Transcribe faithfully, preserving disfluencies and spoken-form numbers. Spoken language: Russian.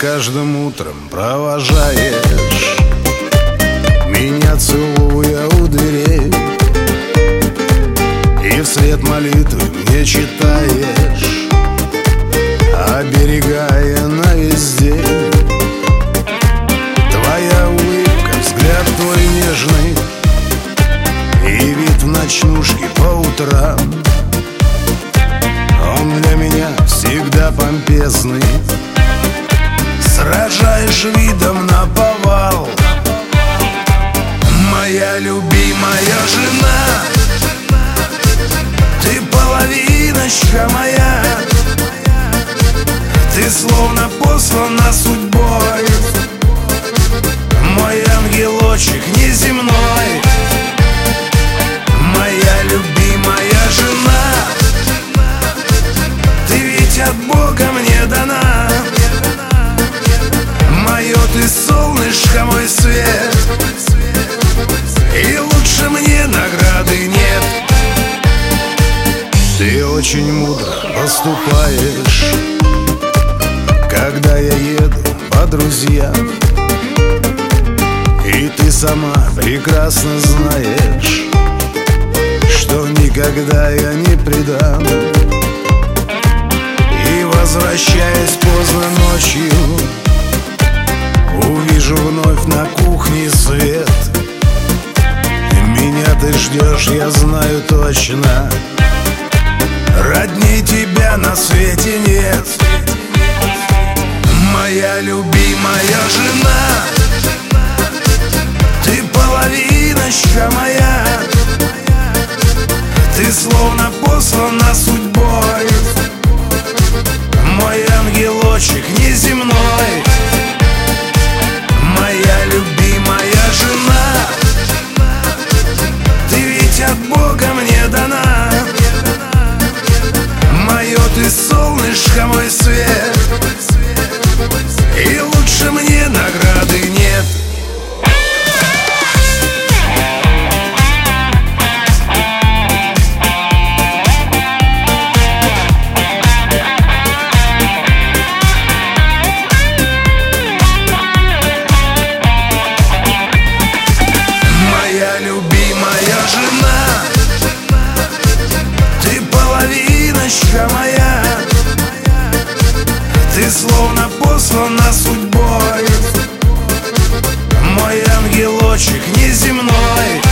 каждым утром провожаешь меня, целуя у дверей, и вслед молитвы мне читаешь, оберегая на весь день. Твоя улыбка, взгляд твой нежный и вид в ночнушке по утрам, он для меня всегда помпезный. Сражаешь видом наповал, моя любимая жена. Ты половиночка моя, ты словно послана судьбой, мой ангелочек неземной. Моя любимая жена, ты ведь от Бога мне дана. Мое ты солнышко, мой свет, и лучше мне награды нет. Ты очень мудро поступаешь, когда я еду по друзьям, и ты сама прекрасно знаешь, что никогда я не предам. И возвращаясь поздно ночью, увижу вновь на кухне свет. Меня ты ждешь, я знаю точно, родней тебя на свете нет. Моя любимая жена, ты половиночка моя, ты словно послана судьбой, мой ангелочек неземной. Моя любимая жена, ты ведь от Бога мне дана. Мое ты солнышко, мой свет, и лучше мне награды нет. Моя любимая жена, ты половиночка моя, ты словно послана судьбой, мой ангелочек неземной.